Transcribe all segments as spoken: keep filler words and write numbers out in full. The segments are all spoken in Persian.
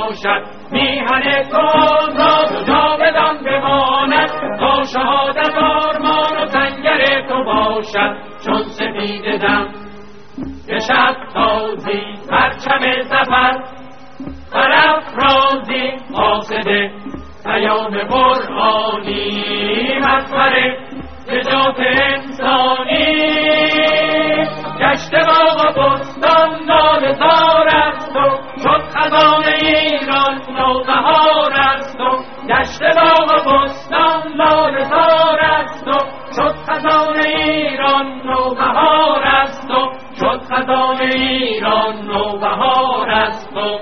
باشد، میهن تو آزاد و جاودان بماند، تا شهادت آرمان و سنگر تو باشد. چون سپیده دم به شب تازی پرچم ظفر برافرازی، قاصد پیام قرآنی مظهر نجات انسانی. گشت باغ و بستان لاله زار است و شد خزان ایران نوبهار است و گشت باغ و بستان لاله زار است و شد خزان ایران نوبهار است و شد خزان ایران نوبهار است و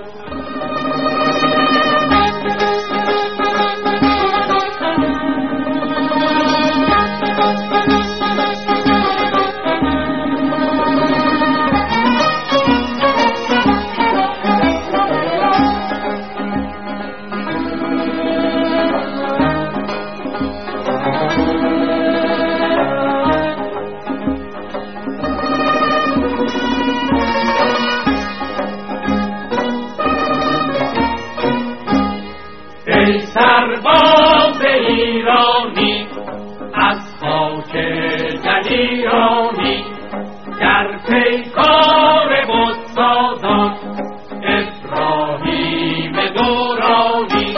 سرباز ایرانی از خاک دلیرانی، در پیکار بتسازان ابراهیم دورانی.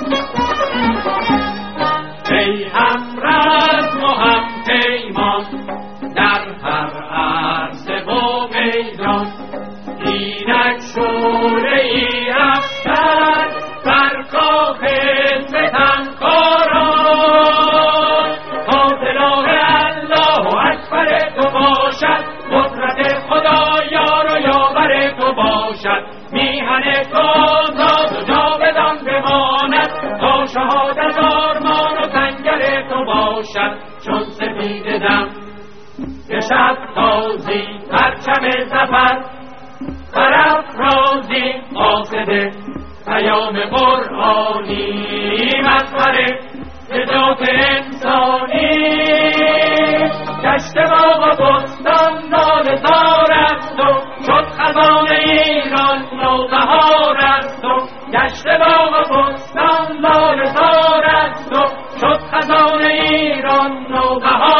ای همرزم و همپیمان در هر عرصه و میدان، اینک شوره ای افسر بر کاخ ستمکاران. تا سلاح الله اکبر تو باشد، قدرت خدایار و یاور تو باشد، میهن تو آزاد و جاودان بماند، تا شهادت آرمان و سنگر تو باشد. چون سپیده دم به شب تازی پرچم ظفر برافرازی، قاصد پیام قرآنی مظهر نجات انسانی. گشت باغ و بستان لاله زار است و شد خزان ایران نوبهار است و گشت باغ و بستان لاله زار است و شد خزان ایران نوبهار